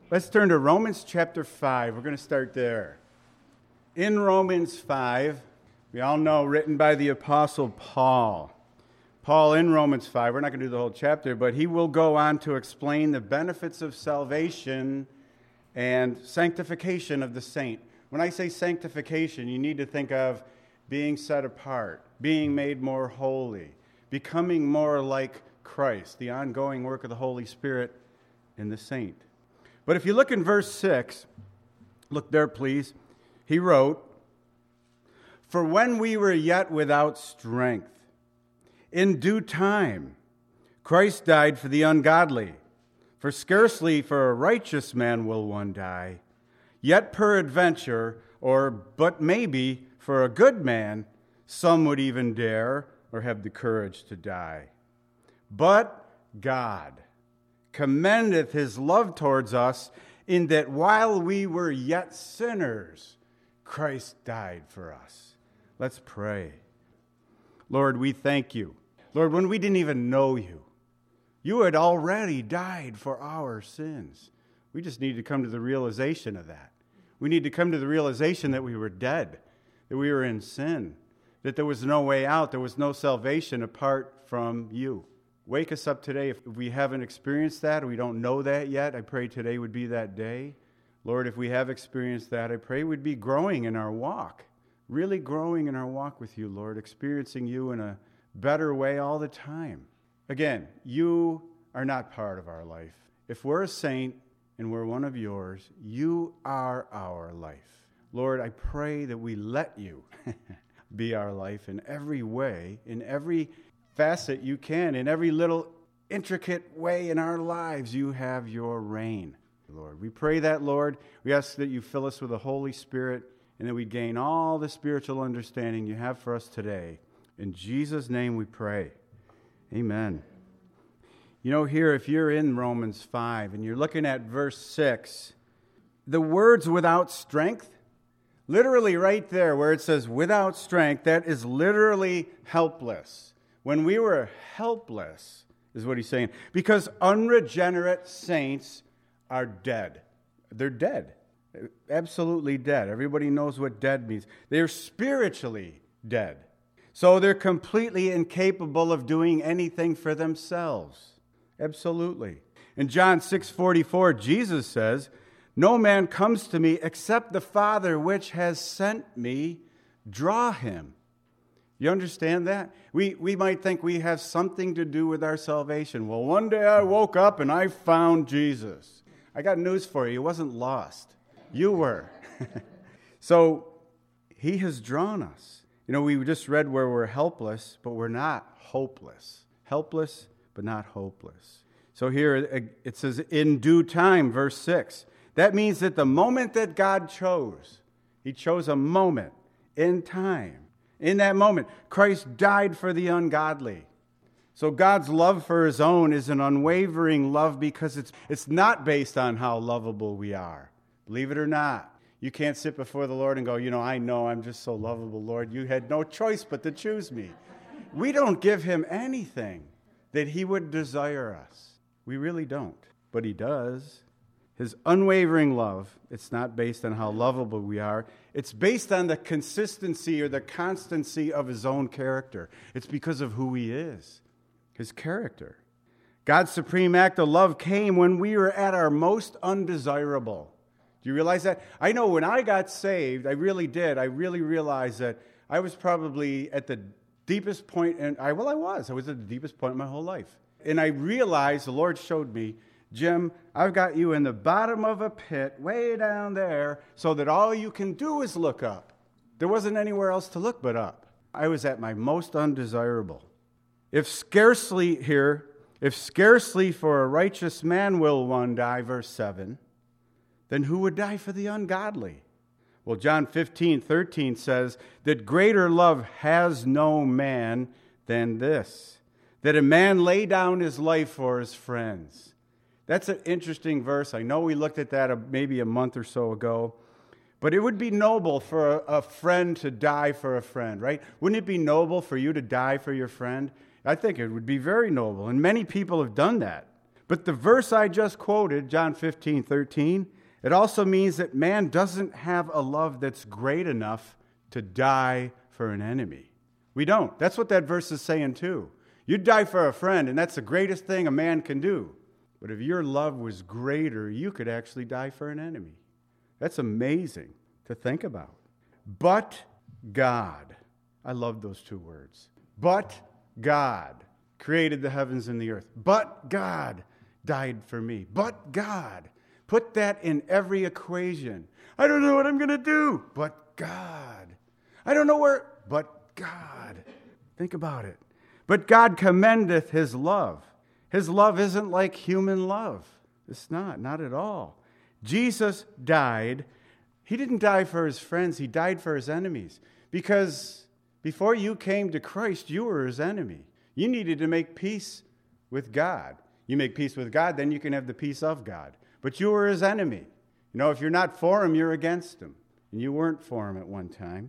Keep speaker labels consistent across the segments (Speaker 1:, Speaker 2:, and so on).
Speaker 1: Let's turn to Romans chapter 5. We're going to start there. In Romans 5, we all know, written by the Apostle Paul. Paul in Romans 5, we're not going to do the whole chapter, but he will go on to explain the benefits of salvation and sanctification of the saint. When I say sanctification, you need to think of being set apart, being made more holy, becoming more like Christ, the ongoing work of the Holy Spirit in the saint. But if you look in verse 6, look there please, he wrote, "For when we were yet without strength, in due time, Christ died for the ungodly. For scarcely for a righteous man will one die. Yet peradventure, but maybe for a good man, some would even dare or have the courage to die. But God commendeth his love towards us, in that while we were yet sinners, Christ died for us." Let's pray. Lord, we thank you. Lord, when we didn't even know you, you had already died for our sins. We just need to come to the realization of that. We need to come to the realization that we were dead, that we were in sin, that there was no way out, there was no salvation apart from you. Wake us up today. If we haven't experienced that, or we don't know that yet, I pray today would be that day. Lord, if we have experienced that, I pray we'd be growing in our walk, really growing in our walk with you, Lord, experiencing you in a better way all the time. Again, you are not part of our life. If we're a saint and we're one of yours, you are our life. Lord, I pray that we let you be our life in every way, in every facet you can, in every little intricate way in our lives, you have your reign, Lord. We pray that, Lord. We ask that you fill us with the Holy Spirit and that we gain all the spiritual understanding you have for us today. In Jesus' name we pray. Amen. You know, here, if you're in Romans 5 and you're looking at verse 6, the words "without strength," literally right there where it says "without strength," that is literally helpless. When we were helpless, is what he's saying. Because unregenerate saints are dead. They're dead. Absolutely dead. Everybody knows what dead means. They're spiritually dead. So they're completely incapable of doing anything for themselves. Absolutely. In John 6:44, Jesus says, "No man comes to me except the Father which has sent me draw him." You understand that? We might think we have something to do with our salvation. Well, one day I woke up and I found Jesus. I got news for you. You wasn't lost. You were. So he has drawn us. You know, we just read where we're helpless, but we're not hopeless. Helpless, but not hopeless. So here it says, in due time, verse 6. That means that the moment that God chose, he chose a moment in time. In that moment, Christ died for the ungodly. So God's love for his own is an unwavering love because it's not based on how lovable we are. Believe it or not. You can't sit before the Lord and go, I know I'm just so lovable, Lord. You had no choice but to choose me. We don't give him anything that he would desire us. We really don't. But he does. His unwavering love, it's not based on how lovable we are. It's based on the consistency or the constancy of his own character. It's because of who he is, his character. God's supreme act of love came when we were at our most undesirable. Do you realize that? I know when I got saved, I really did. I really realized that I was probably at the deepest point, I was at the deepest point in my whole life. And I realized, the Lord showed me, Jim, I've got you in the bottom of a pit, way down there, so that all you can do is look up. There wasn't anywhere else to look but up. I was at my most undesirable. If scarcely for a righteous man will one die, verse 7, then who would die for the ungodly? Well, John 15:13 says that greater love has no man than this, that a man lay down his life for his friends. That's an interesting verse. I know we looked at that maybe a month or so ago, but it would be noble for a friend to die for a friend, right? Wouldn't it be noble for you to die for your friend? I think it would be very noble, and many people have done that. But the verse I just quoted, John 15:13, it also means that man doesn't have a love that's great enough to die for an enemy. We don't. That's what that verse is saying too. You'd die for a friend, and that's the greatest thing a man can do. But if your love was greater, you could actually die for an enemy. That's amazing to think about. But God, I love those two words. But God created the heavens and the earth. But God died for me. But God. Put that in every equation. I don't know what I'm going to do. But God. I don't know where. But God. Think about it. But God commendeth his love. His love isn't like human love. It's not at all. Jesus died. He didn't die for his friends. He died for his enemies. Because before you came to Christ, you were his enemy. You needed to make peace with God. You make peace with God, then you can have the peace of God. But you were his enemy. You know, if you're not for him, you're against him. And you weren't for him at one time.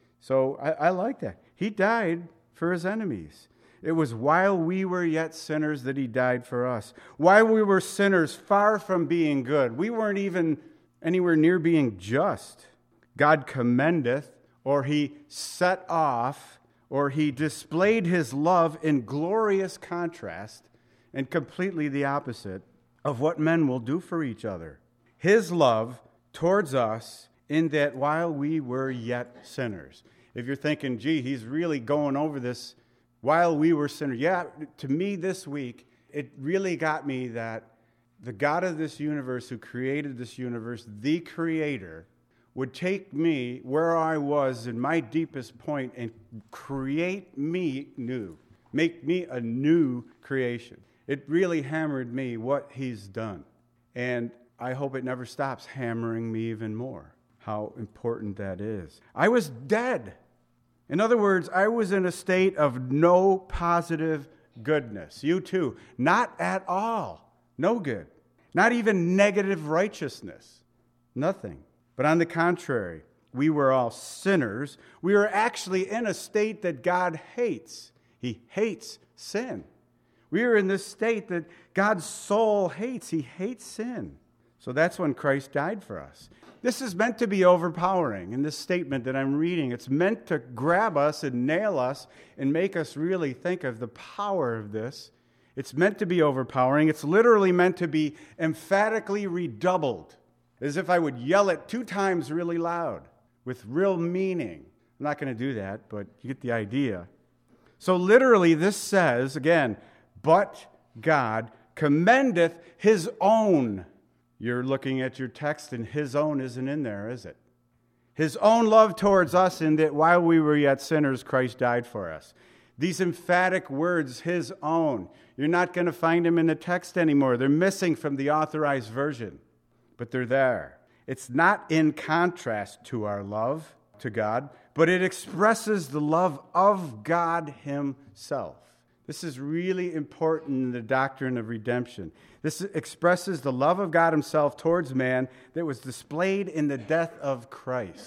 Speaker 1: So I like that. He died for his enemies. It was while we were yet sinners that he died for us. While we were sinners, far from being good. We weren't even anywhere near being just. God commendeth, or he set off, or he displayed his love in glorious contrast and completely the opposite of what men will do for each other. His love towards us in that while we were yet sinners. If you're thinking, gee, he's really going over this while we were sinners. Yeah, to me this week, it really got me that the God of this universe who created this universe, the creator, would take me where I was in my deepest point and create me new, make me a new creation. It really hammered me what he's done. And I hope it never stops hammering me even more, how important that is. I was dead. In other words, I was in a state of no positive goodness. You too. Not at all. No good. Not even negative righteousness. Nothing. But on the contrary, we were all sinners. We were actually in a state that God hates. He hates sin. We are in this state that God's soul hates. He hates sin. So that's when Christ died for us. This is meant to be overpowering in this statement that I'm reading. It's meant to grab us and nail us and make us really think of the power of this. It's meant to be overpowering. It's literally meant to be emphatically redoubled, as if I would yell it 2 times really loud with real meaning. I'm not going to do that, but you get the idea. So literally this says, again, but God commendeth his own. You're looking at your text and his own isn't in there, is it? His own love towards us in that while we were yet sinners, Christ died for us. These emphatic words, his own, you're not going to find them in the text anymore. They're missing from the authorized version, but they're there. It's not in contrast to our love to God, but it expresses the love of God himself. This is really important in the doctrine of redemption. This expresses the love of God himself towards man that was displayed in the death of Christ.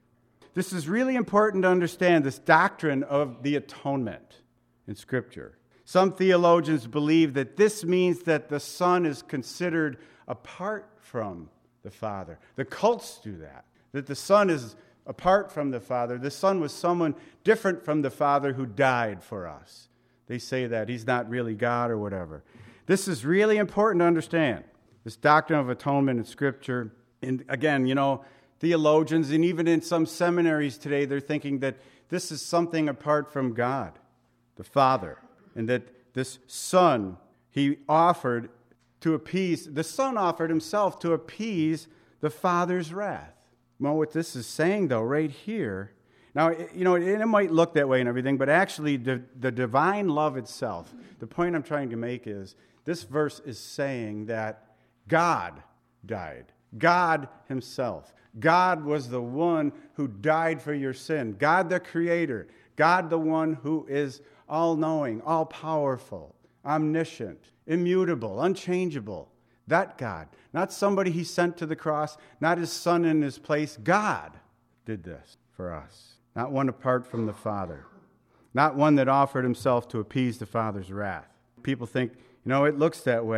Speaker 1: This is really important to understand, this doctrine of the atonement in Scripture. Some theologians believe that this means that the Son is considered apart from the Father. The cults do that the Son is apart from the Father. The Son was someone different from the Father who died for us. They say that he's not really God or whatever. This is really important to understand, this doctrine of atonement in Scripture. And again, theologians and even in some seminaries today, they're thinking that this is something apart from God, the Father, and that this Son, the Son offered himself to appease the Father's wrath. Well, what this is saying, though, right here, now, it might look that way and everything, but actually the divine love itself, the point I'm trying to make is, this verse is saying that God died. God himself. God was the one who died for your sin. God the Creator. God the one who is all-knowing, all-powerful, omniscient, immutable, unchangeable. That God. Not somebody he sent to the cross, not his Son in his place. God did this for us. Not one apart from the Father. Not one that offered himself to appease the Father's wrath. People think, it looks that way,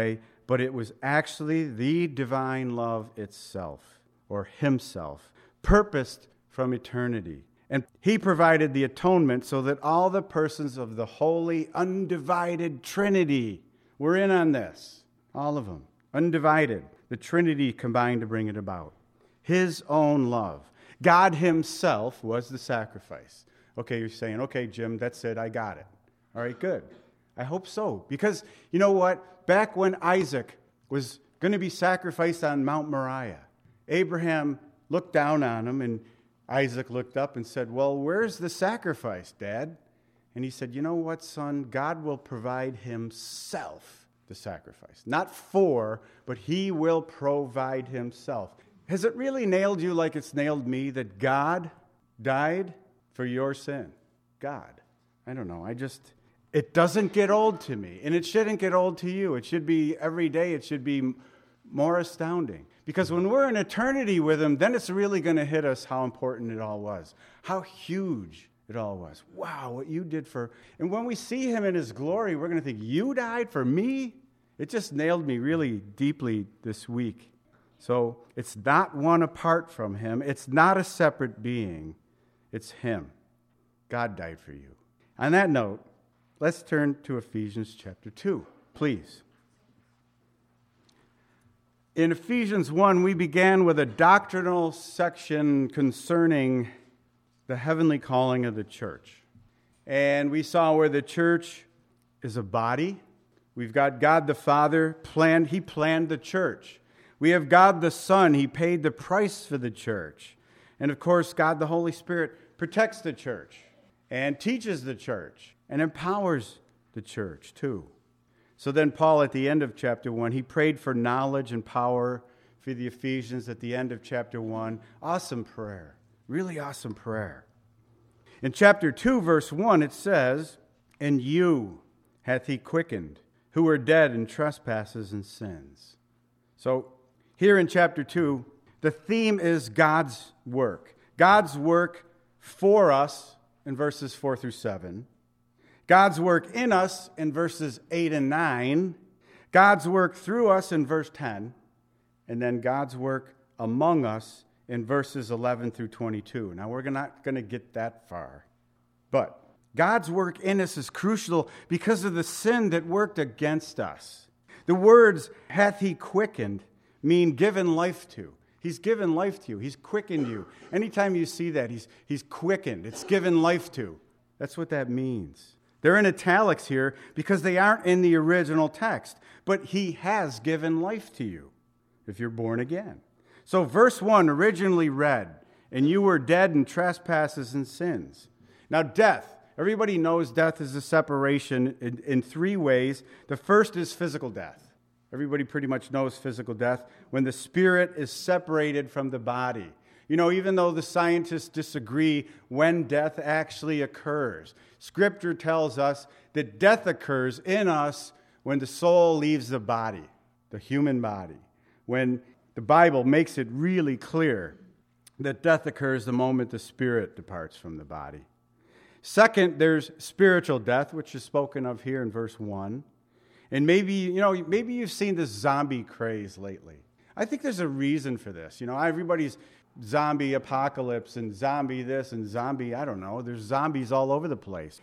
Speaker 1: but it was actually the divine love itself, or himself, purposed from eternity. And he provided the atonement so that all the persons of the holy, undivided Trinity were in on this. All of them, undivided. The Trinity combined to bring it about. His own love. God himself was the sacrifice. Okay, you're saying, okay, Jim, that's it, I got it. All right, good. I hope so. Because, you know what? Back when Isaac was going to be sacrificed on Mount Moriah, Abraham looked down on him, and Isaac looked up and said, well, where's the sacrifice, Dad? And he said, you know what, son? God will provide himself the sacrifice. Not for, but he will provide himself. Has it really nailed you like it's nailed me that God died for your sin? God. I don't know. It doesn't get old to me, and it shouldn't get old to you. It should be every day. It should be more astounding. Because when we're in eternity with him, then it's really going to hit us how important it all was, how huge it all was. Wow, what you did for... And when we see him in his glory, we're going to think, you died for me? It just nailed me really deeply this week. So it's not one apart from him. It's not a separate being. It's him. God died for you. On that note, let's turn to Ephesians chapter 2, please. In Ephesians 1, we began with a doctrinal section concerning the heavenly calling of the church. And we saw where the church is a body. We've got God the Father planned. He planned the church. We have God the Son. He paid the price for the church. And of course, God the Holy Spirit protects the church and teaches the church and empowers the church too. So then Paul, at the end of chapter 1, he prayed for knowledge and power for the Ephesians at the end of chapter 1. Awesome prayer. Really awesome prayer. In chapter 2, verse 1, it says, and you hath he quickened, who were dead in trespasses and sins. So here in chapter 2, the theme is God's work. God's work for us in verses 4 through 7. God's work in us in verses 8 and 9. God's work through us in verse 10. And then God's work among us in verses 11 through 22. Now, we're not going to get that far. But God's work in us is crucial because of the sin that worked against us. The words, hath he quickened, mean given life to. He's given life to you. He's quickened you. Anytime you see that, he's quickened. It's given life to. That's what that means. They're in italics here because they aren't in the original text. But he has given life to you if you're born again. So verse 1 originally read, and you were dead in trespasses and sins. Now death, everybody knows death is a separation in three ways. The first is physical death. Everybody pretty much knows physical death, when the spirit is separated from the body. You know, even though the scientists disagree when death actually occurs, Scripture tells us that death occurs in us when the soul leaves the body, the human body. When the Bible makes it really clear that death occurs the moment the spirit departs from the body. Second, there's spiritual death, which is spoken of here in verse 1. And maybe you've seen this zombie craze lately. I think there's a reason for this. You know, everybody's zombie apocalypse and zombie this and zombie, I don't know. There's zombies all over the place.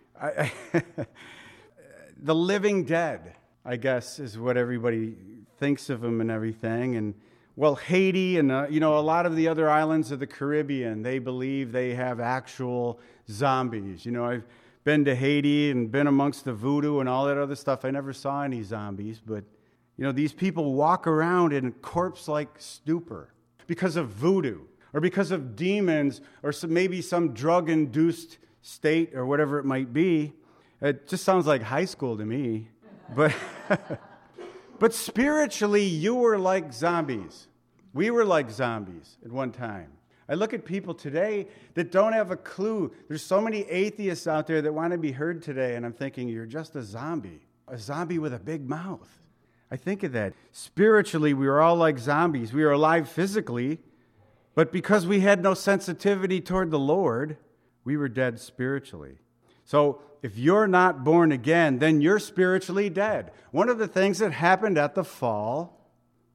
Speaker 1: The living dead, I guess, is what everybody thinks of them and everything. And, well, Haiti and, a lot of the other islands of the Caribbean, they believe they have actual zombies. You know, I've been to Haiti and been amongst the voodoo and all that other stuff. I never saw any zombies, but, these people walk around in a corpse-like stupor because of voodoo or because of demons or maybe some drug-induced state or whatever it might be. It just sounds like high school to me. But spiritually, you were like zombies. We were like zombies at one time. I look at people today that don't have a clue. There's so many atheists out there that want to be heard today, and I'm thinking, you're just a zombie with a big mouth. I think of that. Spiritually, we were all like zombies. We were alive physically, but because we had no sensitivity toward the Lord, we were dead spiritually. So if you're not born again, then you're spiritually dead. One of the things that happened at the fall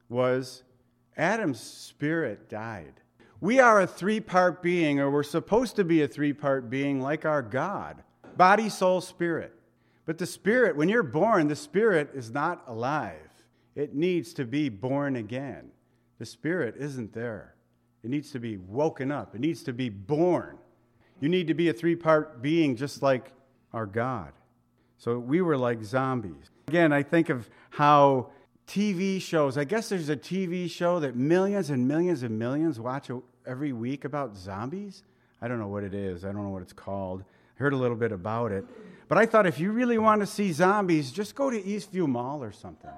Speaker 1: was Adam's spirit died. We are a three-part being, or we're supposed to be a three-part being like our God. Body, soul, spirit. But the spirit, when you're born, the spirit is not alive. It needs to be born again. The spirit isn't there. It needs to be woken up. It needs to be born. You need to be a three-part being just like our God. So we were like zombies. Again, I think of how TV shows, I guess there's a TV show that millions and millions and millions watch every week about zombies. I don't know what it is. I don't know what it's called. I heard a little bit about it. But I thought if you really want to see zombies, just go to Eastview Mall or something.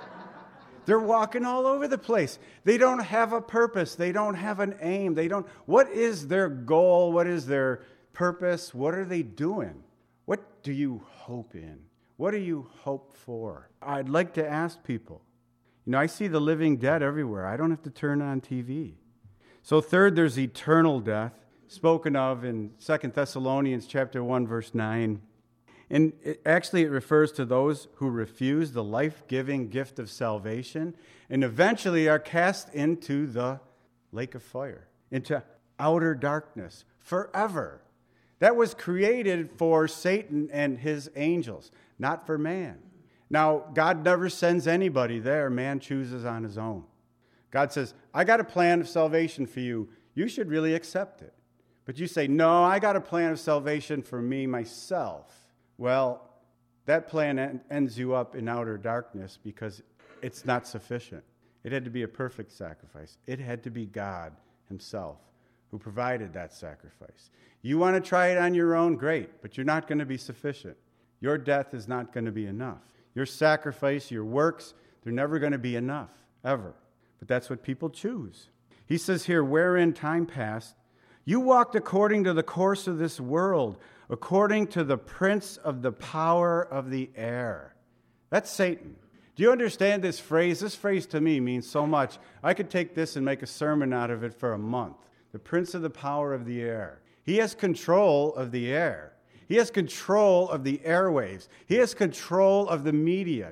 Speaker 1: They're walking all over the place. They don't have a purpose. They don't have an aim. What is their goal? What is their purpose? What are they doing? What do you hope in? What do you hope for? I'd like to ask people. I see the living dead everywhere. I don't have to turn on TV. So third, there's eternal death, spoken of in 2 Thessalonians chapter 1, verse 9. And it refers to those who refuse the life-giving gift of salvation and eventually are cast into the lake of fire, into outer darkness forever. That was created for Satan and his angels, not for man. Now, God never sends anybody there. Man chooses on his own. God says, I got a plan of salvation for you. You should really accept it. But you say, no, I got a plan of salvation for me, myself. Well, that plan ends you up in outer darkness because it's not sufficient. It had to be a perfect sacrifice. It had to be God himself who provided that sacrifice. You want to try it on your own, great, but you're not going to be sufficient. Your death is not going to be enough. Your sacrifice, your works, they're never going to be enough, ever. But that's what people choose. He says here, wherein time past, you walked according to the course of this world, according to the prince of the power of the air. That's Satan. Do you understand this phrase? This phrase to me means so much. I could take this and make a sermon out of it for a month. The prince of the power of the air. He has control of the air. He has control of the airwaves. He has control of the media,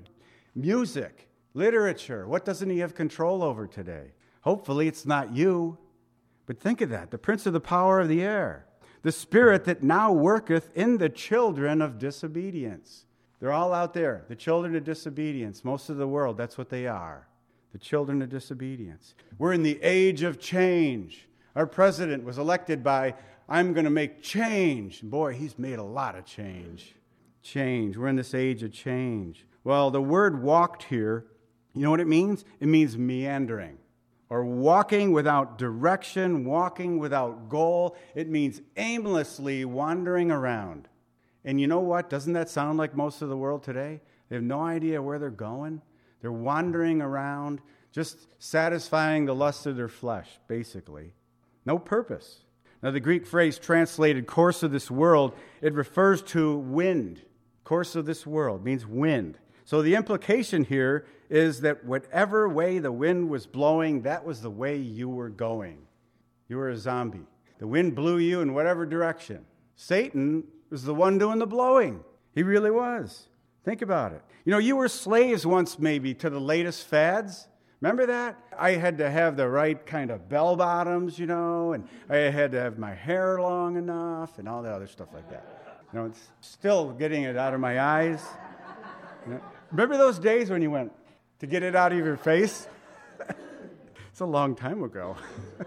Speaker 1: music, literature. What doesn't he have control over today? Hopefully it's not you. But think of that, the prince of the power of the air, the spirit that now worketh in the children of disobedience. They're all out there, the children of disobedience. Most of the world, that's what they are, the children of disobedience. We're in the age of change. Our president was elected by, I'm going to make change. Boy, he's made a lot of change. Change. We're in this age of change. Well, the word walked here, you know what it means? It means meandering. Or walking without direction, walking without goal. It means aimlessly wandering around. And you know what? Doesn't that sound like most of the world today? They have no idea where they're going. They're wandering around, just satisfying the lust of their flesh, basically. No purpose. Now, the Greek phrase translated course of this world, it refers to wind. Course of this world means wind. So the implication here is that whatever way the wind was blowing, that was the way you were going. You were a zombie. The wind blew you in whatever direction. Satan was the one doing the blowing. He really was. Think about it. You were slaves once maybe to the latest fads. Remember that? I had to have the right kind of bell bottoms, and I had to have my hair long enough and all that other stuff like that. It's still getting it out of my eyes. Remember those days when you went to get it out of your face? It's a long time ago.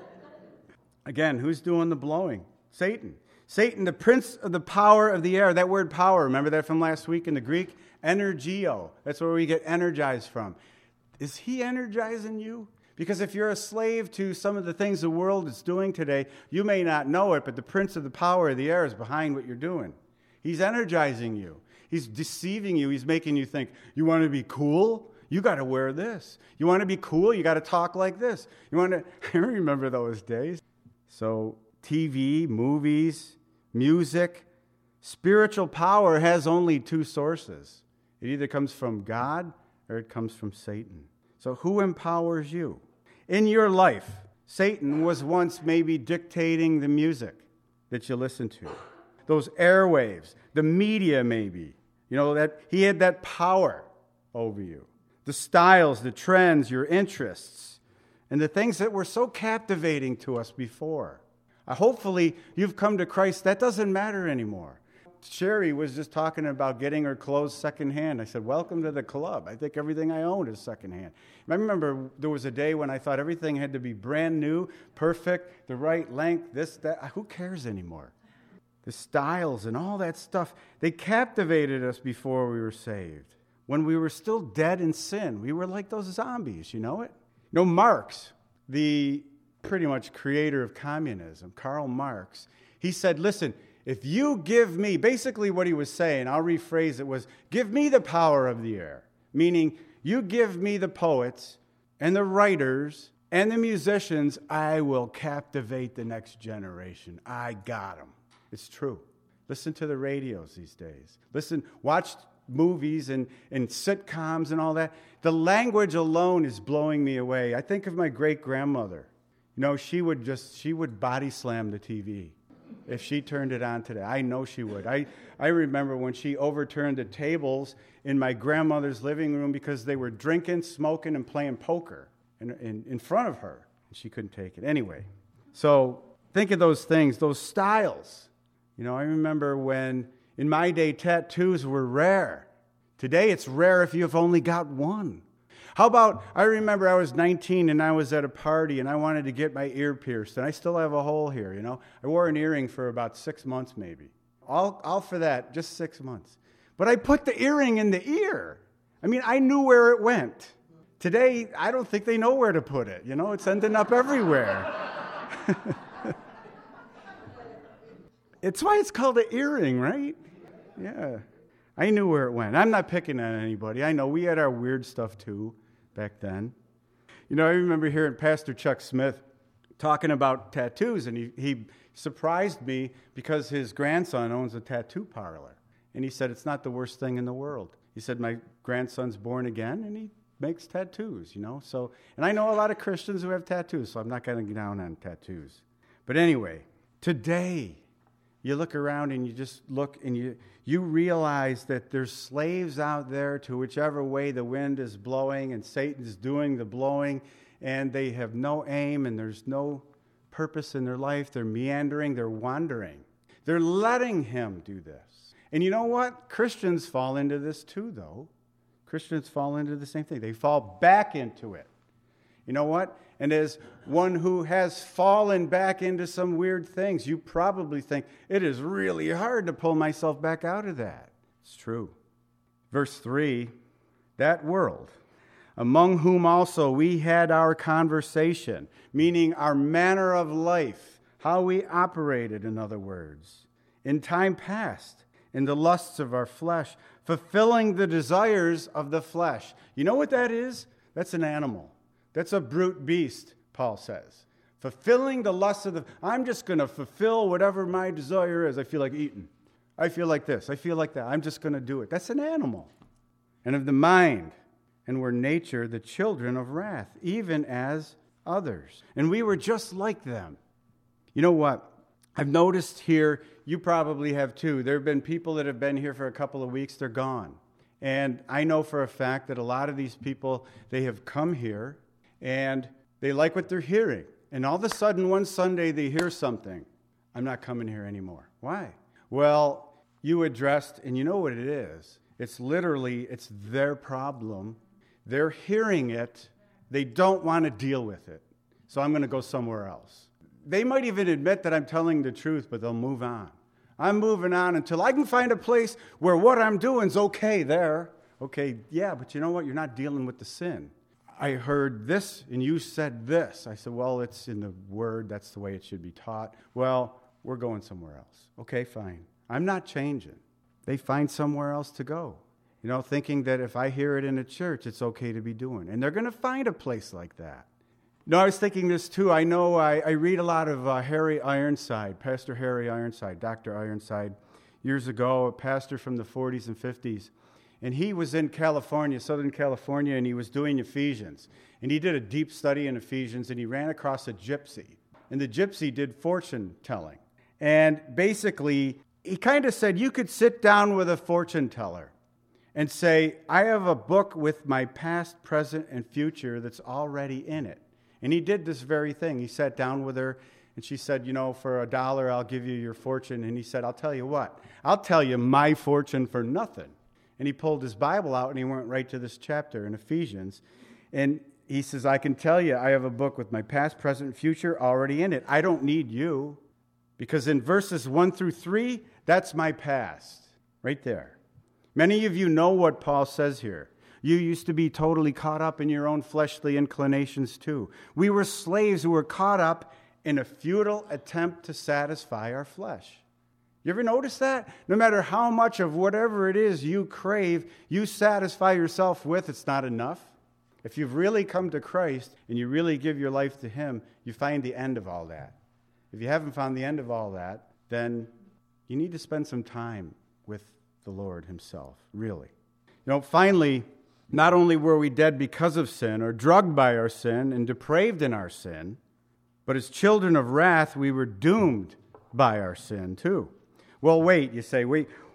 Speaker 1: Again, who's doing the blowing? Satan. Satan, the prince of the power of the air. That word power, remember that from last week in the Greek? Energio. That's where we get energized from. Is he energizing you? Because if you're a slave to some of the things the world is doing today, you may not know it, but the prince of the power of the air is behind what you're doing. He's energizing you. He's deceiving you. He's making you think, you want to be cool? You got to wear this. You want to be cool? You got to talk like this. I remember those days. So TV, movies, music, spiritual power has only two sources. It either comes from God or it comes from Satan. So who empowers you? In your life, Satan was once maybe dictating the music that you listen to. those airwaves, the media maybe. That he had that power over you. The styles, the trends, your interests, and the things that were so captivating to us before. Hopefully, you've come to Christ. That doesn't matter anymore. Sherry was just talking about getting her clothes secondhand. I said, welcome to the club. I think everything I own is secondhand. I remember there was a day when I thought everything had to be brand new, perfect, the right length, this, that. Who cares anymore? The styles and all that stuff, they captivated us before we were saved. When we were still dead in sin, we were like those zombies, you know it? Marx, the pretty much creator of communism, Karl Marx, he said, listen, if you give me, basically what he was saying, I'll rephrase it, was give me the power of the air. Meaning, you give me the poets and the writers and the musicians, I will captivate the next generation. I got them. It's true. Listen to the radios these days. Watch movies and sitcoms and all that. The language alone is blowing me away. I think of my great-grandmother. She would body slam the TV if she turned it on today. I know she would. I remember when she overturned the tables in my grandmother's living room because they were drinking, smoking, and playing poker in front of her. She couldn't take it. Anyway, so think of those things, those styles. I remember when, in my day, tattoos were rare. Today, it's rare if you've only got one. How about, I remember I was 19 and I was at a party and I wanted to get my ear pierced, and I still have a hole here, I wore an earring for about 6 months maybe. All for that, just 6 months. But I put the earring in the ear. I knew where it went. Today, I don't think they know where to put it. It's ending up everywhere. It's why it's called an earring, right? Yeah. I knew where it went. I'm not picking on anybody. I know we had our weird stuff too back then. I remember hearing Pastor Chuck Smith talking about tattoos, and he surprised me because his grandson owns a tattoo parlor. And he said, it's not the worst thing in the world. He said, my grandson's born again, and he makes tattoos, So, and I know a lot of Christians who have tattoos, so I'm not going to get down on tattoos. But anyway, today, you look around and you just look and you realize that there's slaves out there to whichever way the wind is blowing, and Satan's doing the blowing, and they have no aim and there's no purpose in their life. They're meandering, they're wandering. They're letting him do this. And you know what? Christians fall into this too, though. Christians fall into the same thing. They fall back into it. You know what? And as one who has fallen back into some weird things, you probably think, it is really hard to pull myself back out of that. It's true. Verse 3, that world, among whom also we had our conversation, meaning our manner of life, how we operated, in other words, in time past, in the lusts of our flesh, fulfilling the desires of the flesh. You know what that is? That's an animal. That's a brute beast, Paul says. Fulfilling the lusts of I'm just going to fulfill whatever my desire is. I feel like eating. I feel like this. I feel like that. I'm just going to do it. That's an animal. And of the mind, and were nature the children of wrath, even as others. And we were just like them. You know what? I've noticed here, you probably have too, there have been people that have been here for a couple of weeks, they're gone. And I know for a fact that a lot of these people, they have come here, and they like what they're hearing. And all of a sudden, one Sunday, they hear something. I'm not coming here anymore. Why? Well, you addressed, and you know what it is. It's their problem. They're hearing it. They don't want to deal with it. So I'm going to go somewhere else. They might even admit that I'm telling the truth, but they'll move on. I'm moving on until I can find a place where what I'm doing is okay there. Okay, yeah, but you know what? You're not dealing with the sin. I heard this, and you said this. I said, well, it's in the Word. That's the way it should be taught. Well, we're going somewhere else. Okay, fine. I'm not changing. They find somewhere else to go, thinking that if I hear it in a church, it's okay to be doing. And they're going to find a place like that. I was thinking this too. I know I read a lot of Harry Ironside, Pastor Harry Ironside, Dr. Ironside, years ago, a pastor from the 40s and 50s. And he was in California, Southern California, and he was doing Ephesians. And he did a deep study in Ephesians, and he ran across a gypsy. And the gypsy did fortune telling. And basically, he kind of said, you could sit down with a fortune teller and say, I have a book with my past, present, and future that's already in it. And he did this very thing. He sat down with her, and she said, for $1, I'll give you your fortune. And he said, I'll tell you what, I'll tell you my fortune for nothing. And he pulled his Bible out, and he went right to this chapter in Ephesians. And he says, I can tell you, I have a book with my past, present, and future already in it. I don't need you. Because in verses 1 through 3, that's my past, right there. Many of you know what Paul says here. You used to be totally caught up in your own fleshly inclinations too. We were slaves who were caught up in a futile attempt to satisfy our flesh. You ever notice that? No matter how much of whatever it is you crave, you satisfy yourself with, it's not enough. If you've really come to Christ and you really give your life to Him, you find the end of all that. If you haven't found the end of all that, then you need to spend some time with the Lord Himself, really. Finally, not only were we dead because of sin or drugged by our sin and depraved in our sin, but as children of wrath, we were doomed by our sin too. Well, wait, you say,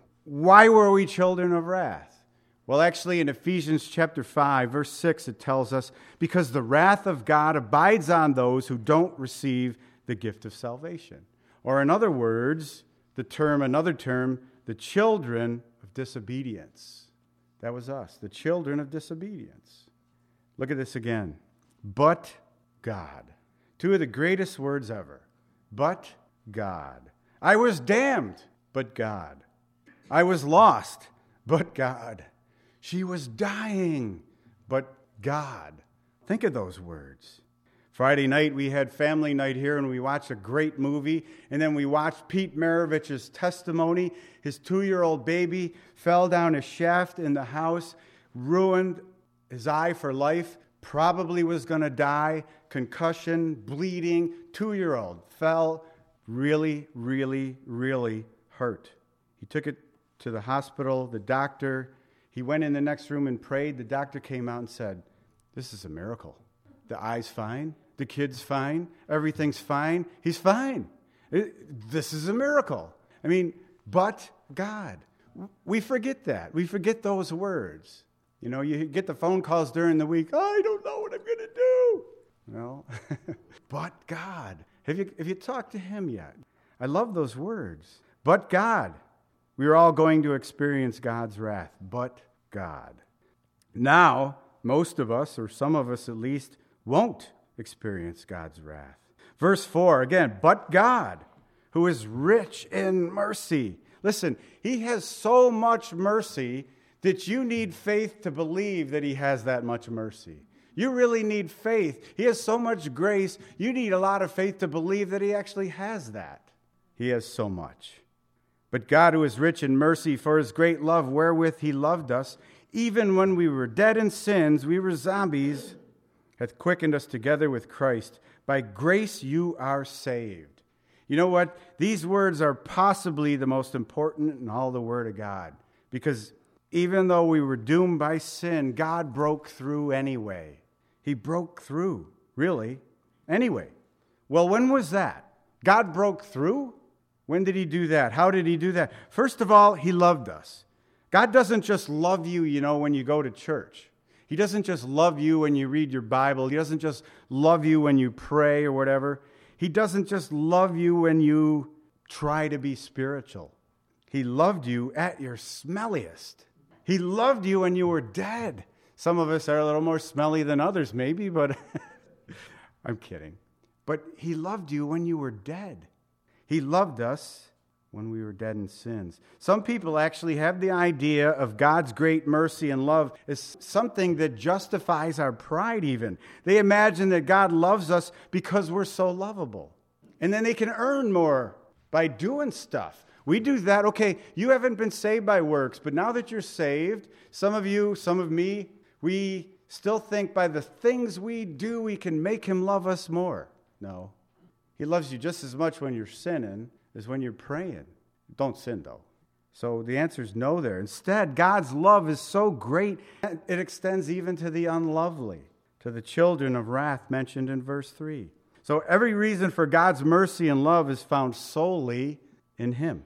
Speaker 1: why were we children of wrath? Well, actually, in Ephesians chapter 5, verse 6, it tells us, because the wrath of God abides on those who don't receive the gift of salvation. Or in other words, another term, the children of disobedience. That was us, the children of disobedience. Look at this again. But God. Two of the greatest words ever. But God. I was damned, but God. I was lost, but God. She was dying, but God. Think of those words. Friday night, we had family night here, and we watched a great movie. And then we watched Pete Maravich's testimony. His 2-year-old baby fell down a shaft in the house, ruined his eye for life, probably was going to die, concussion, bleeding. 2-year-old fell really, really, really hurt. He took it to the hospital, the doctor. He went in the next room and prayed. The doctor came out and said, this is a miracle. The eye's fine. The kid's fine. Everything's fine. He's fine. This is a miracle. But God. We forget that. We forget those words. You get the phone calls during the week. I don't know what I'm going to do. Well, but God. Have you talked to Him yet? I love those words. But God. We are all going to experience God's wrath. But God. Now, most of us, or some of us at least, won't experience God's wrath. Verse 4, again, but God, who is rich in mercy. Listen, He has so much mercy that you need faith to believe that He has that much mercy. You really need faith. He has so much grace, you need a lot of faith to believe that He actually has that. He has so much. But God, who is rich in mercy, for His great love wherewith He loved us, even when we were dead in sins, we were zombies, hath quickened us together with Christ. By grace you are saved. You know what? These words are possibly the most important in all the Word of God. Because even though we were doomed by sin, God broke through anyway. He broke through, really, anyway. Well, when was that? God broke through? When did He do that? How did He do that? First of all, He loved us. God doesn't just love you, when you go to church. He doesn't just love you when you read your Bible. He doesn't just love you when you pray or whatever. He doesn't just love you when you try to be spiritual. He loved you at your smelliest. He loved you when you were dead. Some of us are a little more smelly than others, maybe, but I'm kidding. But He loved you when you were dead. He loved us when we were dead in sins. Some people actually have the idea of God's great mercy and love as something that justifies our pride even. They imagine that God loves us because we're so lovable. And then they can earn more by doing stuff. We do that. Okay, you haven't been saved by works, but now that you're saved, some of you, some of me, we still think by the things we do, we can make Him love us more. No. He loves you just as much when you're sinning as when you're praying. Don't sin, though. So the answer is no there. Instead, God's love is so great, it extends even to the unlovely, to the children of wrath mentioned in verse 3. So every reason for God's mercy and love is found solely in Him.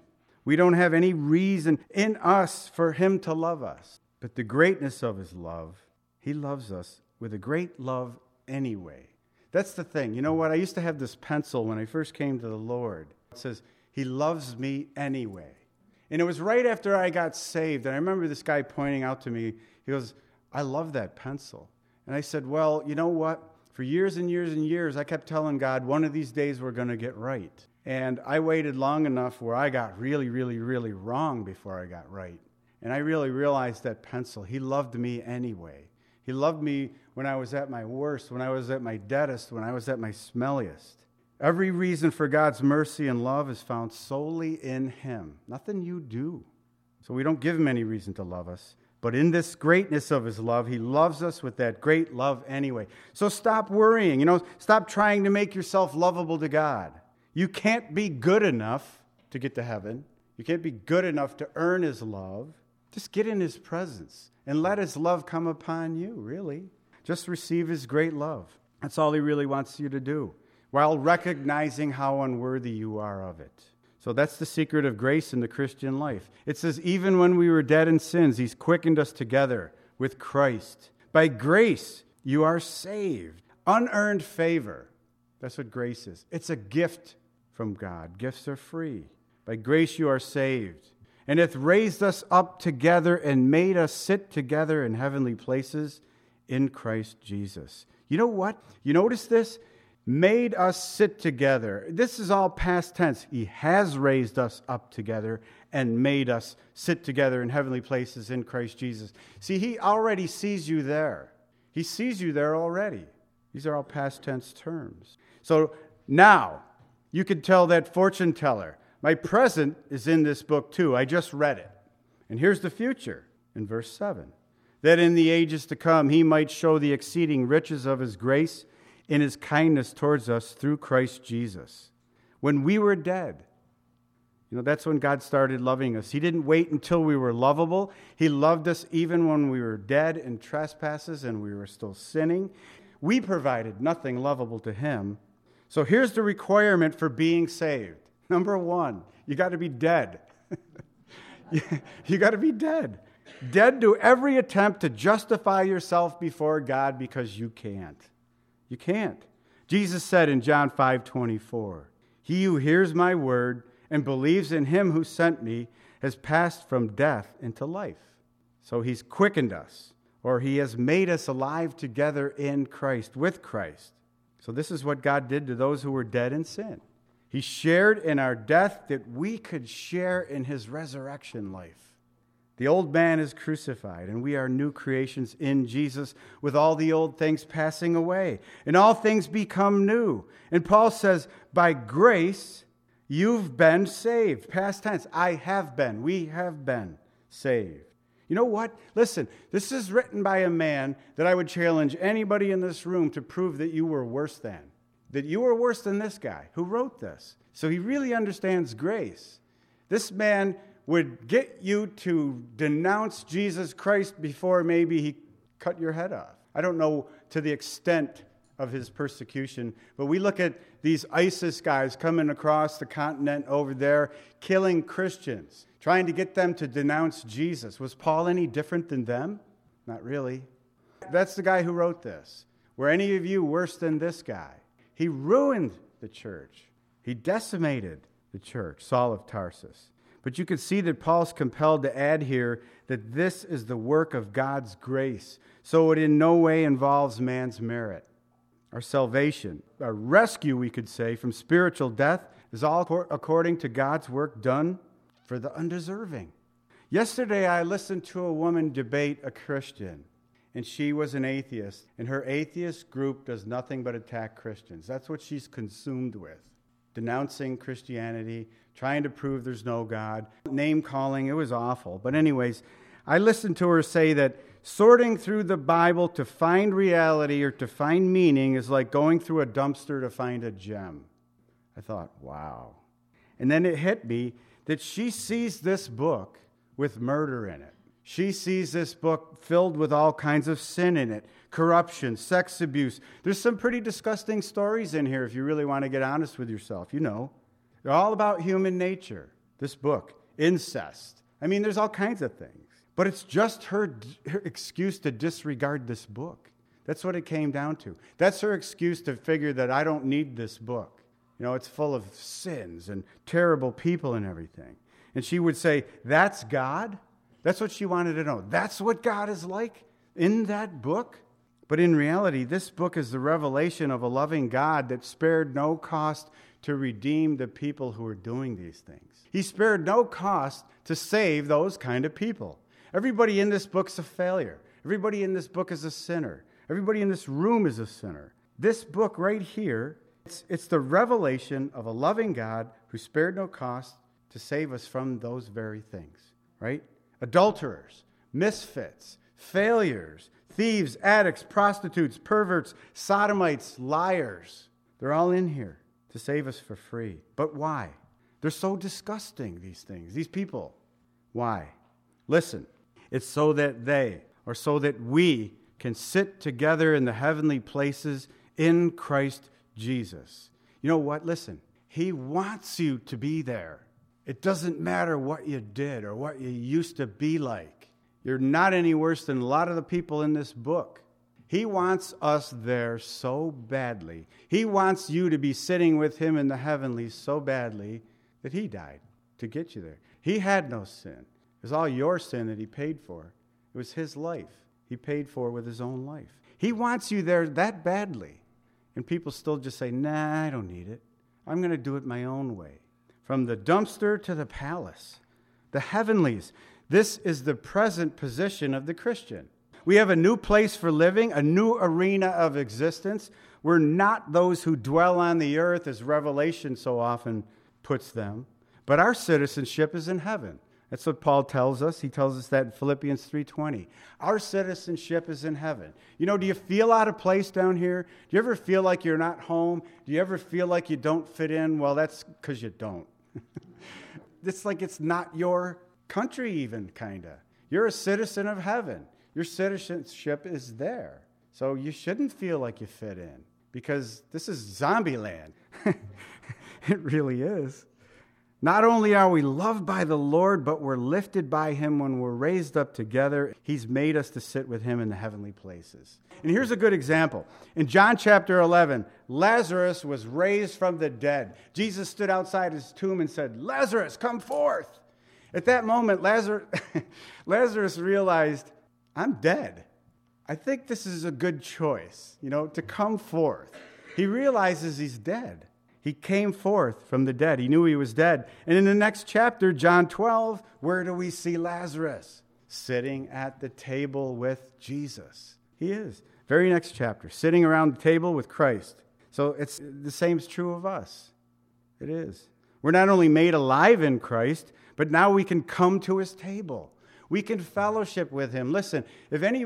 Speaker 1: We don't have any reason in us for him to love us. But the greatness of his love, he loves us with a great love anyway. That's the thing. You know what? I used to have this pencil when I first came to the Lord. It says, he loves me anyway. And it was right after I got saved. And I remember this guy pointing out to me, he goes, I love that pencil. And I said, well, you know what? For years and years and years, I kept telling God, one of these days we're going to get right. And I waited long enough where I got really, really, really wrong before I got right. And I really realized that pencil, he loved me anyway. He loved me when I was at my worst, when I was at my deadest, when I was at my smelliest. Every reason for God's mercy and love is found solely in him. Nothing you do. So we don't give him any reason to love us. But in this greatness of his love, he loves us with that great love anyway. So stop worrying. Stop trying to make yourself lovable to God. You can't be good enough to get to heaven. You can't be good enough to earn his love. Just get in his presence and let his love come upon you, really. Just receive his great love. That's all he really wants you to do, while recognizing how unworthy you are of it. So that's the secret of grace in the Christian life. It says, even when we were dead in sins, he's quickened us together with Christ. By grace, you are saved. Unearned favor. That's what grace is. It's a gift from God. Gifts are free. By grace, you are saved. And hath raised us up together and made us sit together in heavenly places in Christ Jesus. You know what? You notice this? Made us sit together. This is all past tense. He has raised us up together and made us sit together in heavenly places in Christ Jesus. See, he already sees you there. He sees you there already. These are all past tense terms. So now, you could tell that fortune teller, my present is in this book too. I just read it. And here's the future in verse 7. That in the ages to come he might show the exceeding riches of his grace in his kindness towards us through Christ Jesus. When we were dead, that's when God started loving us. He didn't wait until we were lovable. He loved us even when we were dead in trespasses and we were still sinning. We provided nothing lovable to him. So here's the requirement for being saved. Number 1, you got to be dead. You got to be dead. Dead to every attempt to justify yourself before God because you can't. You can't. Jesus said in John 5:24, he who hears my word and believes in him who sent me has passed from death into life. So he's quickened us, or he has made us alive together in Christ, with Christ. So this is what God did to those who were dead in sin. He shared in our death that we could share in his resurrection life. The old man is crucified, and we are new creations in Jesus, with all the old things passing away, and all things become new. And Paul says, by grace, you've been saved. Past tense, I have been. We have been saved. You know what? Listen, this is written by a man that I would challenge anybody in this room to prove that you were worse than. That you were worse than this guy who wrote this. So he really understands grace. This man would get you to denounce Jesus Christ before maybe he cut your head off. I don't know to the extent of his persecution, but we look at these ISIS guys coming across the continent over there, killing Christians, trying to get them to denounce Jesus. Was Paul any different than them? Not really. That's the guy who wrote this. Were any of you worse than this guy? He ruined the church. He decimated the church, Saul of Tarsus. But you can see that Paul's compelled to add here that this is the work of God's grace, so it in no way involves man's merit. Our salvation, our rescue, we could say, from spiritual death is all according to God's work done for the undeserving. Yesterday, I listened to a woman debate a Christian, and she was an atheist, and her atheist group does nothing but attack Christians. That's what she's consumed with. Denouncing Christianity, trying to prove there's no God, name-calling. It was awful. But anyways, I listened to her say that sorting through the Bible to find reality or to find meaning is like going through a dumpster to find a gem. I thought, wow. And then it hit me that she sees this book with murder in it. She sees this book filled with all kinds of sin in it, corruption, sex abuse. There's some pretty disgusting stories in here if you really want to get honest with yourself. They're all about human nature. This book incest. I mean, there's all kinds of things. But it's just her excuse to disregard this book. That's what it came down to. That's her excuse to figure that I don't need this book. You know, it's full of sins and terrible people and everything. And she would say, that's God? That's what she wanted to know. That's what God is like in that book? But in reality, this book is the revelation of a loving God that spared no cost to redeem the people who are doing these things. He spared no cost to save those kind of people. Everybody in this book's a failure. Everybody in this book is a sinner. Everybody in this room is a sinner. This book right here, it's the revelation of a loving God who spared no cost to save us from those very things, right? Adulterers, misfits, failures, thieves, addicts, prostitutes, perverts, sodomites, liars. They're all in here to save us for free. But why? They're so disgusting, these things, these people. Why? Listen, it's so that they, or so that we, can sit together in the heavenly places in Christ Jesus. You know what? Listen, He wants you to be there. It doesn't matter what you did or what you used to be like. You're not any worse than a lot of the people in this book. He wants us there so badly. He wants you to be sitting with Him in the heavenlies so badly that He died to get you there. He had no sin. It was all your sin that He paid for. It was His life. He paid for with His own life. He wants you there that badly. And people still just say, nah, I don't need it. I'm going to do it my own way. From the dumpster to the palace, the heavenlies. This is the present position of the Christian. We have a new place for living, a new arena of existence. We're not those who dwell on the earth, as Revelation so often puts them, but our citizenship is in heaven. That's what Paul tells us. He tells us that in Philippians 3:20. Our citizenship is in heaven. You know, do you feel out of place down here? Do you ever feel like you're not home? Do you ever feel like you don't fit in? Well, that's because you don't. It's like it's not your country even, kind of. You're a citizen of heaven. Your citizenship is there. So you shouldn't feel like you fit in because this is zombie land. It really is. Not only are we loved by the Lord, but we're lifted by Him when we're raised up together. He's made us to sit with Him in the heavenly places. And here's a good example. In John chapter 11, Lazarus was raised from the dead. Jesus stood outside his tomb and said, Lazarus, come forth. At that moment, Lazarus realized, I'm dead. I think this is a good choice, to come forth. He realizes he's dead. He came forth from the dead. He knew he was dead. And in the next chapter, John 12, where do we see Lazarus? Sitting at the table with Jesus. He is. Very next chapter, sitting around the table with Christ. So it's the same is true of us. It is. We're not only made alive in Christ, but now we can come to His table. We can fellowship with Him. Listen, if any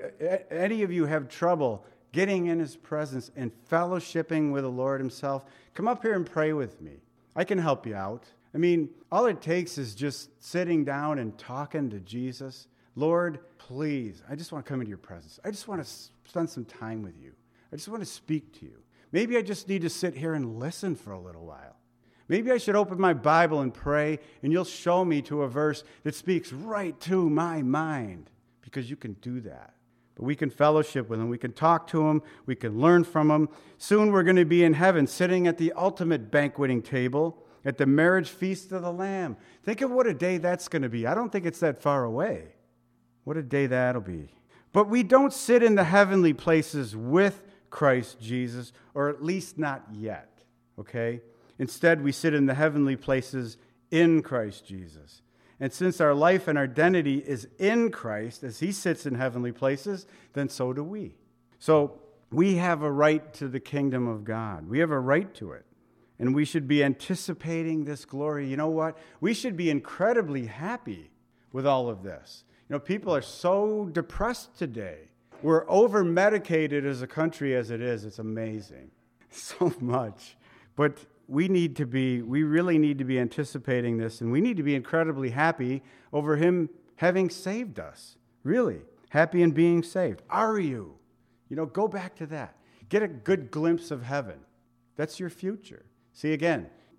Speaker 1: of you have trouble getting in His presence and fellowshipping with the Lord Himself, come up here and pray with me. I can help you out. I mean, all it takes is just sitting down and talking to Jesus. Lord, please, I just want to come into your presence. I just want to spend some time with you. I just want to speak to you. Maybe I just need to sit here and listen for a little while. Maybe I should open my Bible and pray, and you'll show me to a verse that speaks right to my mind, because you can do that. But we can fellowship with Him. We can talk to Him. We can learn from Him. Soon we're going to be in heaven, sitting at the ultimate banqueting table at the marriage feast of the Lamb. Think of what a day that's going to be. I don't think it's that far away. What a day that'll be. But we don't sit in the heavenly places with Christ Jesus, or at least not yet, okay? Instead, we sit in the heavenly places in Christ Jesus. And since our life and our identity is in Christ, as He sits in heavenly places, then so do we. So we have a right to the kingdom of God. We have a right to it. And we should be anticipating this glory. You know what? We should be incredibly happy with all of this. People are so depressed today. We're over-medicated as a country as it is. It's amazing. So much. But we really need to be anticipating this, and we need to be incredibly happy over Him having saved us. Really, happy in being saved. Are you? Go back to that. Get a good glimpse of heaven. That's your future. See, again,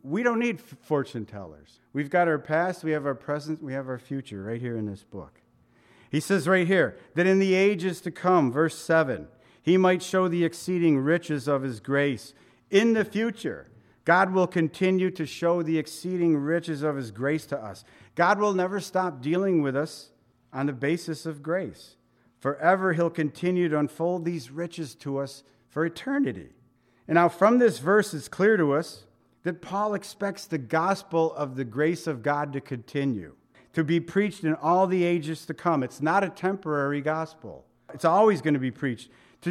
Speaker 1: we don't need fortune tellers. We've got our past, we have our present, we have our future right here in this book. He says right here, that in the ages to come, verse 7, he might show the exceeding riches of his grace. In the future, God will continue to show the exceeding riches of his grace to us. God will never stop dealing with us on the basis of grace. Forever, he'll continue to unfold these riches to us for eternity. And now from this verse, it's clear to us that Paul expects the gospel of the grace of God to continue, to be preached in all the ages to come. It's not a temporary gospel. It's always going to be preached.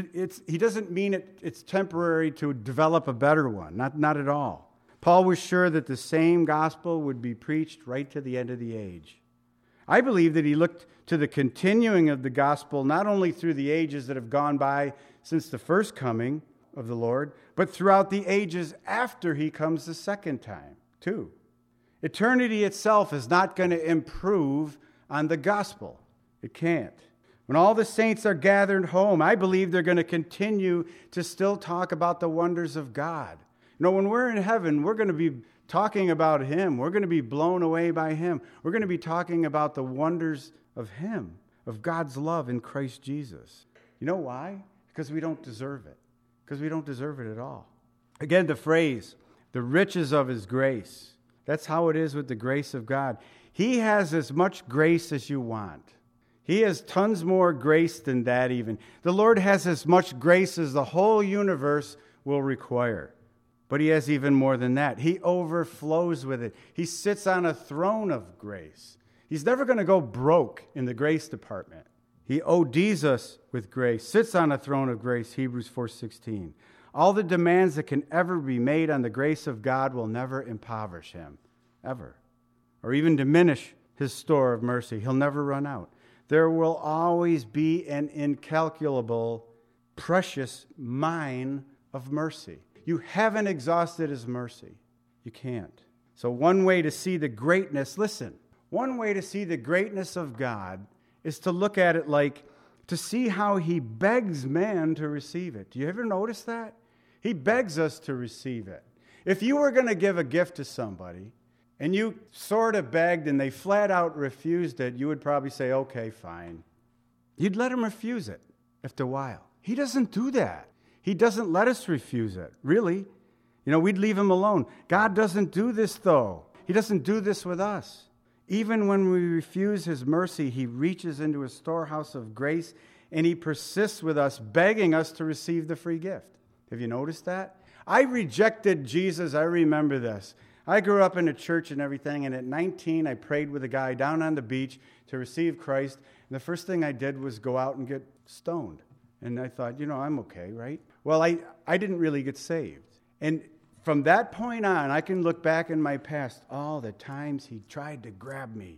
Speaker 1: He doesn't mean it's temporary to develop a better one. Not at all. Paul was sure that the same gospel would be preached right to the end of the age. I believe that he looked to the continuing of the gospel not only through the ages that have gone by since the first coming of the Lord, but throughout the ages after he comes the second time, too. Eternity itself is not going to improve on the gospel. It can't. When all the saints are gathered home, I believe they're going to continue to still talk about the wonders of God. You know, when we're in heaven, we're going to be talking about him. We're going to be blown away by him. We're going to be talking about the wonders of him, of God's love in Christ Jesus. You know why? Because we don't deserve it. Because we don't deserve it at all. Again, the phrase, the riches of his grace. That's how it is with the grace of God. He has as much grace as you want. He has tons more grace than that even. The Lord has as much grace as the whole universe will require. But he has even more than that. He overflows with it. He sits on a throne of grace. He's never going to go broke in the grace department. He ODs us with grace, sits on a throne of grace, Hebrews 4:16. All the demands that can ever be made on the grace of God will never impoverish him, ever, or even diminish his store of mercy. He'll never run out. There will always be an incalculable, precious mine of mercy. You haven't exhausted his mercy. You can't. So one way to see the greatness, listen, one way to see the greatness of God is to look at it like, to see how he begs man to receive it. Do you ever notice that? He begs us to receive it. If you were going to give a gift to somebody, and you sort of begged and they flat out refused it, you would probably say, okay, fine. You'd let him refuse it after a while. He doesn't do that. He doesn't let us refuse it, really. You know, we'd leave him alone. God doesn't do this, though. He doesn't do this with us. Even when we refuse his mercy, he reaches into a storehouse of grace and he persists with us, begging us to receive the free gift. Have you noticed that? I rejected Jesus. I remember this. I grew up in a church and everything, and at 19, I prayed with a guy down on the beach to receive Christ. And the first thing I did was go out and get stoned. And I thought, you know, I'm okay, right? Well, I didn't really get saved. And from that point on, I can look back in my past, all the times he tried to grab me.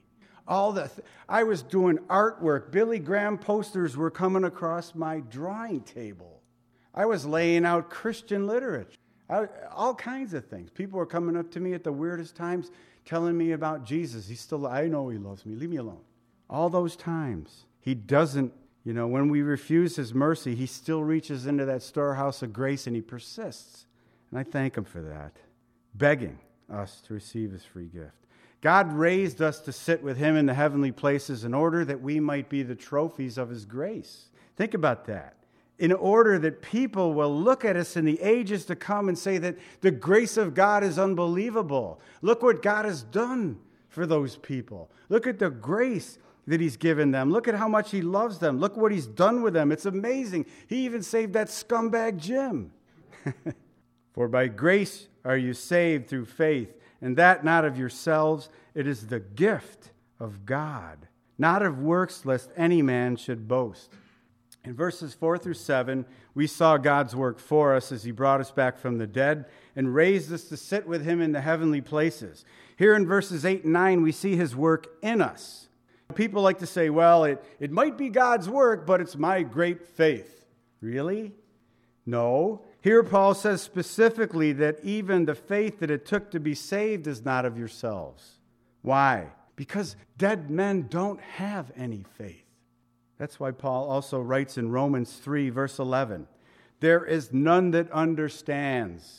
Speaker 1: I was doing artwork. Billy Graham posters were coming across my drawing table. I was laying out Christian literature. All kinds of things. People were coming up to me at the weirdest times, telling me about Jesus. I know he loves me. Leave me alone. All those times. He doesn't, when we refuse his mercy, he still reaches into that storehouse of grace and he persists. And I thank him for that, begging us to receive his free gift. God raised us to sit with him in the heavenly places in order that we might be the trophies of his grace. Think about that. In order that people will look at us in the ages to come and say that the grace of God is unbelievable. Look what God has done for those people. Look at the grace that he's given them. Look at how much he loves them. Look what he's done with them. It's amazing. He even saved that scumbag Jim. For by grace are you saved through faith, and that not of yourselves. It is the gift of God, not of works, lest any man should boast. In verses 4 through 7, we saw God's work for us as he brought us back from the dead and raised us to sit with him in the heavenly places. Here in verses 8 and 9, we see his work in us. People like to say, well, it might be God's work, but it's my great faith. Really? No. Here Paul says specifically that even the faith that it took to be saved is not of yourselves. Why? Because dead men don't have any faith. That's why Paul also writes in Romans 3, verse 11, there is none that understands.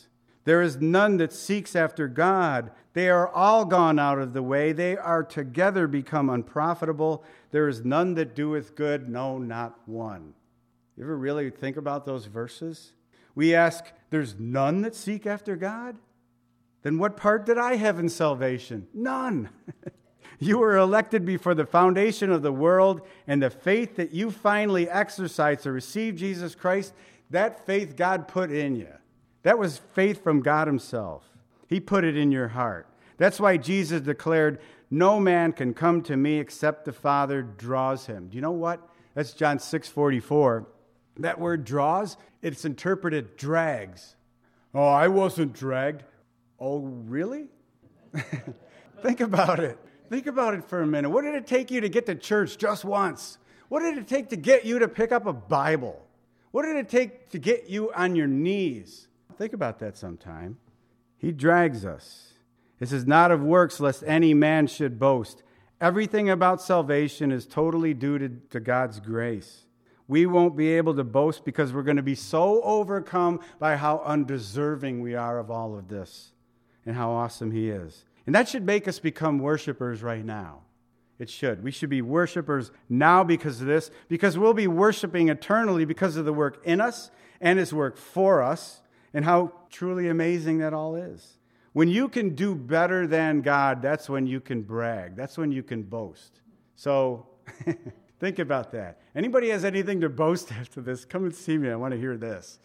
Speaker 1: There is none that seeks after God. They are all gone out of the way. They are together become unprofitable. There is none that doeth good, no, not one. You ever really think about those verses? We ask, there's none that seek after God? Then what part did I have in salvation? None. You were elected before the foundation of the world, and the faith that you finally exercised to receive Jesus Christ, that faith God put in you. That was faith from God himself. He put it in your heart. That's why Jesus declared, no man can come to me except the Father draws him. Do you know what? That's John 6:44. That word draws, it's interpreted drags. Oh, I wasn't dragged. Oh, really? Think about it. Think about it for a minute. What did it take you to get to church just once? What did it take to get you to pick up a Bible? What did it take to get you on your knees? Think about that sometime. He drags us. This is not of works, lest any man should boast. Everything about salvation is totally due to God's grace. We won't be able to boast because we're going to be so overcome by how undeserving we are of all of this and how awesome he is. And that should make us become worshipers right now. It should. We should be worshipers now because of this, because we'll be worshiping eternally because of the work in us and his work for us, and how truly amazing that all is. When you can do better than God, that's when you can brag. That's when you can boast. So think about that. Anybody has anything to boast after this, come and see me. I want to hear this.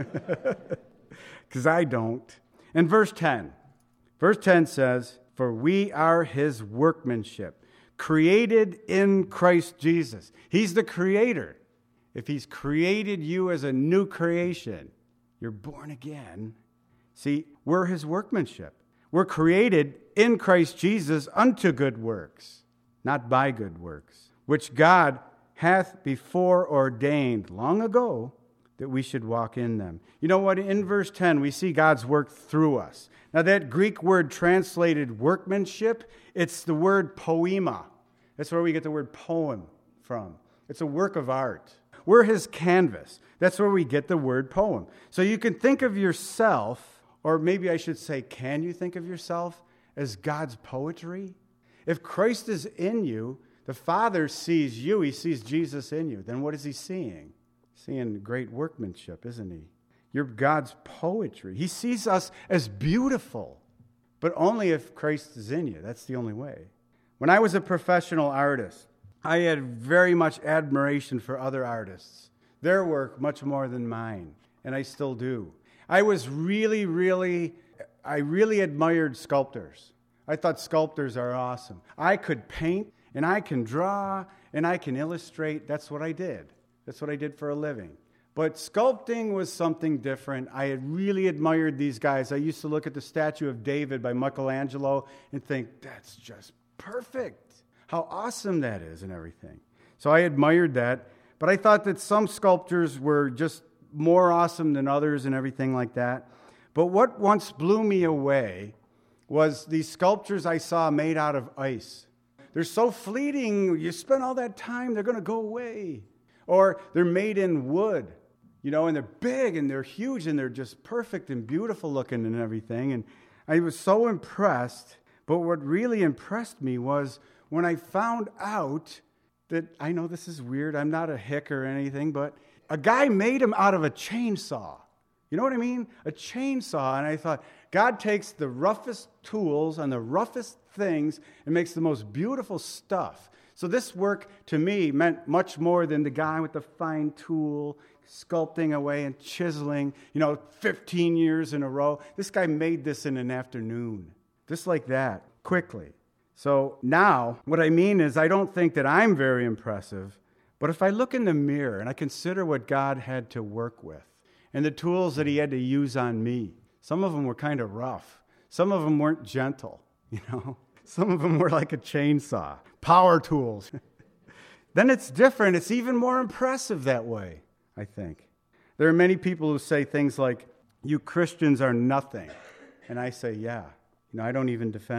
Speaker 1: Because I don't. And verse 10. Verse 10 says, for we are his workmanship, created in Christ Jesus. He's the creator. If he's created you as a new creation, you're born again. See, we're his workmanship. We're created in Christ Jesus unto good works, not by good works, which God hath before ordained long ago that we should walk in them. You know what? In verse 10, we see God's work through us. Now, that Greek word translated workmanship, it's the word poema. That's where we get the word poem from. It's a work of art. We're his canvas. That's where we get the word poem. So you can think of yourself, or maybe I should say, can you think of yourself as God's poetry? If Christ is in you, the Father sees you, he sees Jesus in you. Then what is he seeing? Seeing great workmanship, isn't he? You're God's poetry. He sees us as beautiful, but only if Christ is in you. That's the only way. When I was a professional artist, I had very much admiration for other artists. Their work much more than mine, and I still do. I really admired sculptors. I thought sculptors are awesome. I could paint, and I can draw, and I can illustrate. That's what I did. That's what I did for a living. But sculpting was something different. I had really admired these guys. I used to look at the statue of David by Michelangelo and think, that's just perfect. How awesome that is and everything. So I admired that. But I thought that some sculptures were just more awesome than others and everything like that. But what once blew me away was these sculptures I saw made out of ice. They're so fleeting. You spend all that time, they're going to go away. Or they're made in wood, and they're big and they're huge and they're just perfect and beautiful looking and everything. And I was so impressed. But what really impressed me was when I found out that, I know this is weird, I'm not a hick or anything, but a guy made them out of a chainsaw. You know what I mean? A chainsaw. And I thought, God takes the roughest tools and the roughest things and makes the most beautiful stuff. So this work, to me, meant much more than the guy with the fine tool, sculpting away and chiseling, 15 years in a row. This guy made this in an afternoon, just like that, quickly. So now, what I mean is I don't think that I'm very impressive, but if I look in the mirror and I consider what God had to work with and the tools that he had to use on me, some of them were kind of rough. Some of them weren't gentle, Some of them were like a chainsaw, power tools. Then it's different. It's even more impressive that way, I think. There are many people who say things like, you Christians are nothing. And I say, yeah, I don't even defend that.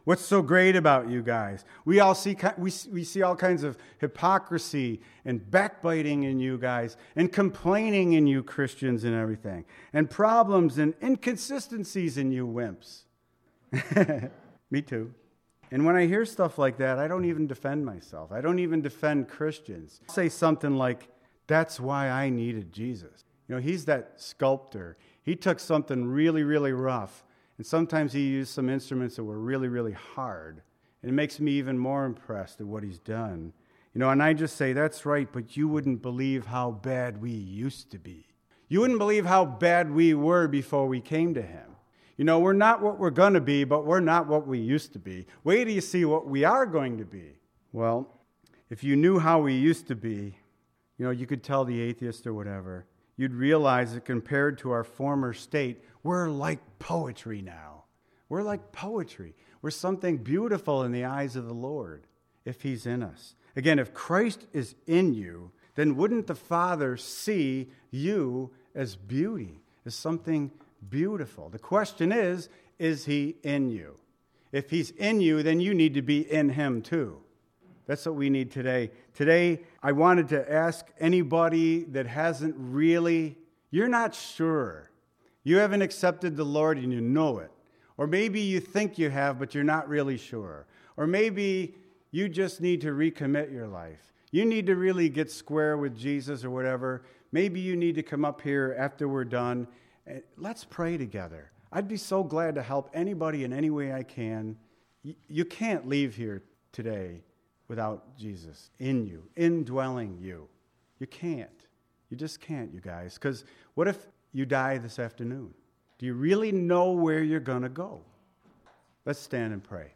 Speaker 1: What's so great about you guys? We see all kinds of hypocrisy and backbiting in you guys, and complaining in you Christians and everything, and problems and inconsistencies in you wimps. Me too. And when I hear stuff like that, I don't even defend myself. I don't even defend Christians. I'll say something like, that's why I needed Jesus. He's that sculptor. He took something really, really rough, and sometimes he used some instruments that were really, really hard. And it makes me even more impressed at what he's done. And I just say, that's right, but you wouldn't believe how bad we used to be. You wouldn't believe how bad we were before we came to him. We're not what we're going to be, but we're not what we used to be. Wait till you see what we are going to be. Well, if you knew how we used to be, you could tell the atheist or whatever, you'd realize that compared to our former state, we're like poetry now. We're like poetry. We're something beautiful in the eyes of the Lord if he's in us. Again, if Christ is in you, then wouldn't the Father see you as beauty, as something beautiful? The question is he in you? If he's in you, then you need to be in him too. That's what we need today. Today, I wanted to ask anybody that hasn't really, you're not sure. You haven't accepted the Lord and you know it. Or maybe you think you have, but you're not really sure. Or maybe you just need to recommit your life. You need to really get square with Jesus or whatever. Maybe you need to come up here after we're done. Let's pray together. I'd be so glad to help anybody in any way I can. You can't leave here today without Jesus in you, indwelling you. You can't. You just can't, you guys. Because what if you die this afternoon? Do you really know where you're going to go? Let's stand and pray.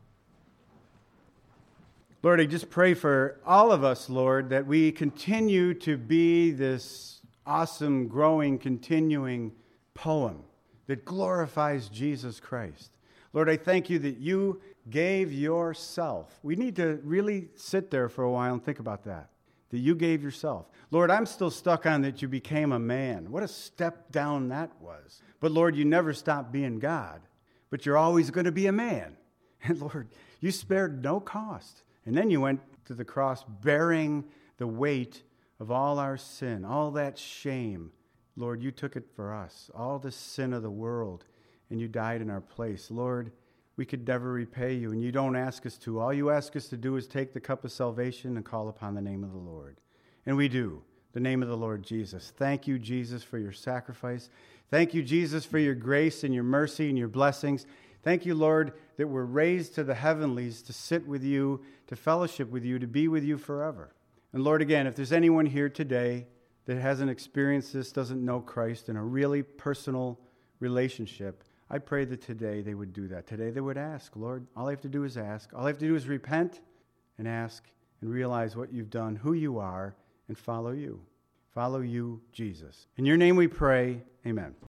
Speaker 1: Lord, I just pray for all of us, Lord, that we continue to be this awesome, growing, continuing poem that glorifies Jesus Christ. Lord, I thank you that you gave yourself. We need to really sit there for a while and think about that you gave yourself. Lord, I'm still stuck on that you became a man. What a step down that was. But Lord, you never stopped being God, but you're always going to be a man. And Lord, you spared no cost. And then you went to the cross bearing the weight of all our sin, all that shame. Lord, you took it for us, all the sin of the world, and you died in our place. Lord, we could never repay you, and you don't ask us to. All you ask us to do is take the cup of salvation and call upon the name of the Lord. And we do, the name of the Lord Jesus. Thank you, Jesus, for your sacrifice. Thank you, Jesus, for your grace and your mercy and your blessings. Thank you, Lord, that we're raised to the heavenlies to sit with you, to fellowship with you, to be with you forever. And Lord, again, if there's anyone here today that hasn't experienced this, doesn't know Christ in a really personal relationship, I pray that today they would do that. Today they would ask, Lord, all I have to do is ask. All I have to do is repent and ask and realize what you've done, who you are, and follow you. Follow you, Jesus. In your name we pray, amen.